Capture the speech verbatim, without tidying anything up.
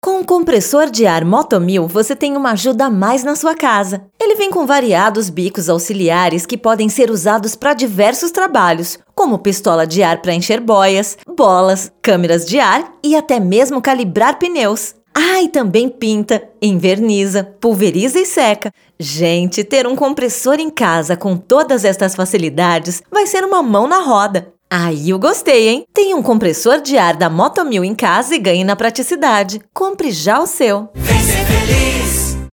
Com o compressor de ar Motomil, você tem uma ajuda a mais na sua casa. Ele vem com variados bicos auxiliares que podem ser usados para diversos trabalhos, como pistola de ar para encher boias, bolas, câmeras de ar e até mesmo calibrar pneus. Ah, e também pinta, enverniza, pulveriza e seca. Gente, ter um compressor em casa com todas estas facilidades vai ser uma mão na roda. Aí eu gostei, hein? Tem um compressor de ar da Motomil em casa e ganhe na praticidade. Compre já o seu. Vem ser feliz.